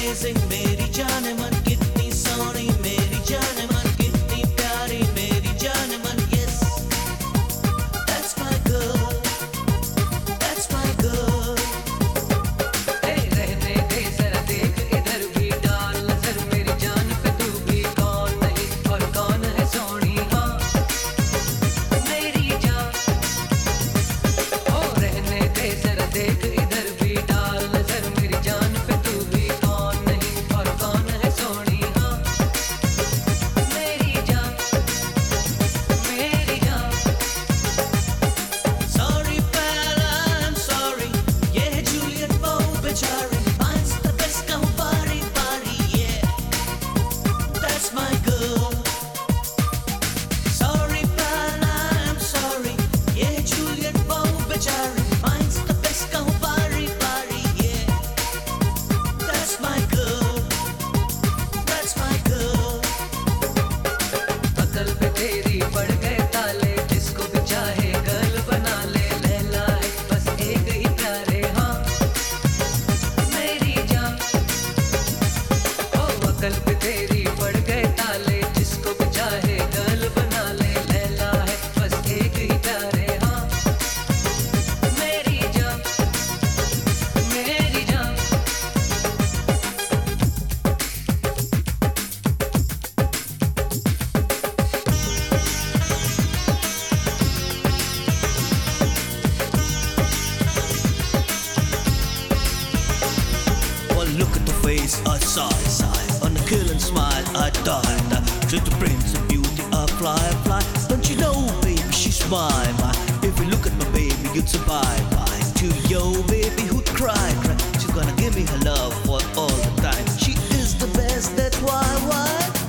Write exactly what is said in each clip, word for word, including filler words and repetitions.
amazing मेरी जान मन कितनी सोनी मेरी जान मन कितनी प्यारी मेरी जान मन yes that's my girl that's my girl hey रहने दे जरा देख इधर भी डाल नजर मेरी जान पे तू भी कौन नहीं और कौन है सोनी हाँ मेरी जान ओ रहने दे जरा देख इधर भी डाल नजर मेरी जान पे तू भी कौन नहीं और कौन है सोनी हाँ मेरी जान मेरी जान sorry pal I'm sorry ये है जूलियट वो बेचारी finds the best कहूँ बारी बारी yeah that's my girl sorry pal I'm sorry ये है जूलियट वो बेचारी finds the best कहूँ बारी बारी yeah that's my girl that's my girl अकल पे तेरी पड़ गए ताले जिसको भी चाहे गर्ल बना ले लैला है बस एक ही प्यारे हाँ मेरी जान ओ अकल पे तेरी पड़ गए ताले जिसको भी चाहे गर्ल बना ले लैला है बस एक ही प्यारे हाँ मेरी जान मेरी जान Well, look at the face, I sigh, sigh. On the killing smile, I die, die. To the prince of beauty, I fly, fly. Don't you know, baby, she's mine, mine. If you look at my baby, you'd say bye, bye. To yo, baby, who'd cry, cry. She's gonna give me her love for all the time. She is the best, that's why, why?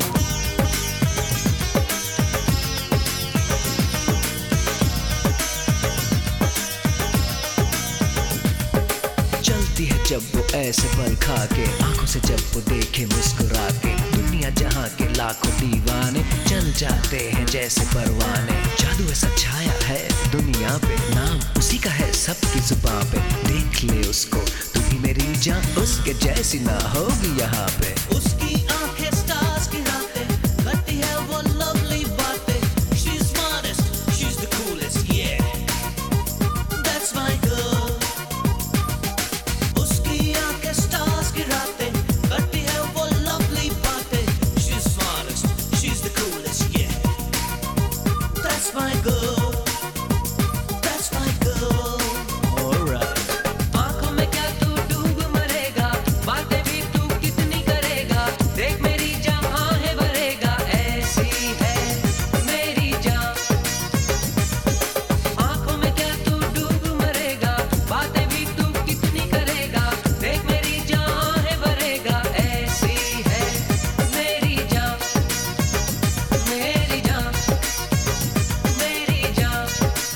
चलती है जब वो ऐसे पल खा के आंखों से जब वो देखे मुस्कुरा के दुनिया जहां के लाखों दीवाने चल जाते हैं जैसे परवाने जादू ऐसा छाया है दुनिया पे नाम उसी का है सबकी जुबान पे देख ले उसको तू भी मेरी जान उसके जैसी ना होगी यहाँ पे उसकी आंखें स्टार्स की रातें करती है वो लवली बातें she's modest she's the coolest yeah that's my girl उसकी आंखें स्टार्स की रातें करती है वो लवली बातें she's modest she's the coolest yeah that's my girl that's my girl all right आंखों में क्या तू डूब मरेगा बातें भी तू कितनी करेगा देख मेरी जहां है भरेगा ऐसी है मेरी जान आंखों में क्या तू डूब मरेगा बातें भी तू कितनी करेगा देख मेरी जहां है भरेगा ऐसी है मेरी जान मेरी जान मेरी जान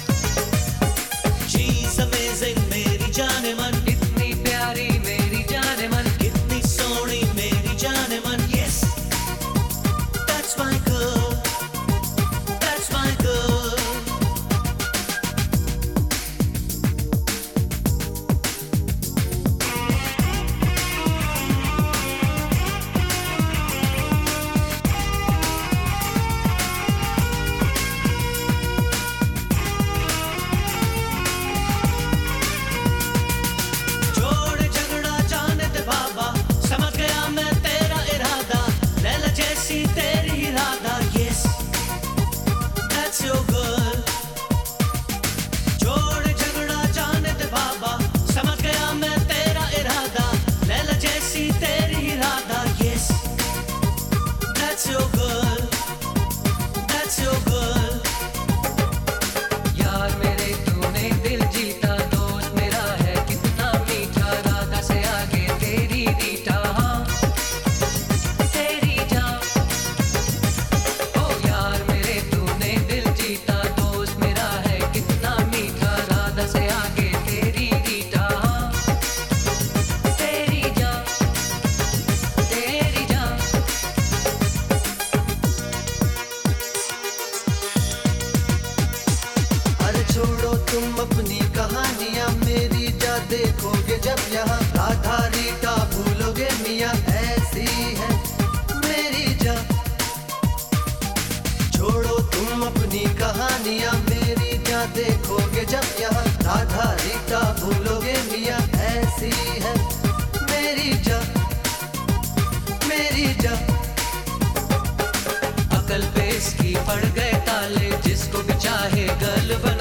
she's amazing मेरी जान मन इतनी प्यारी मेरी जान मन कितनी सोनी मेरी जान मन yes that's my girl that's my girl जोड़ झगड़ा जाने दे बाबा समझ गया मैं तेरा इरादा लैला जैसी तेरी इरादा yes that's your girl जोड़ झगड़ा जाने दे बाबा समझ गया मैं तेरा इरादा लैला जैसी तेरी इरादा yes that's your girl that's your girl यार मेरे तूने दिल जीता दोस्त मेरा है कितना मीठा राधा से आगे तेरी रीठा हाँ तेरी जान ओ यार मेरे तूने दिल जीता दोस्त मेरा है कितना मीठा राधा से आगे तेरी रीठा हाँ तेरी जान तेरी जान अरे छोड़ो तुम अपनी कहानियां मेरी जा देखोगे जब यहाँ राधा रीटा भूलोगे मियाँ देखोगे जब यहाँ राधा रीता भूलोगे मिया। ऐसी है मेरी जान, मेरी जान। अकल पे इसकी पड़ गए ताले, जिसको भी चाहे गल बना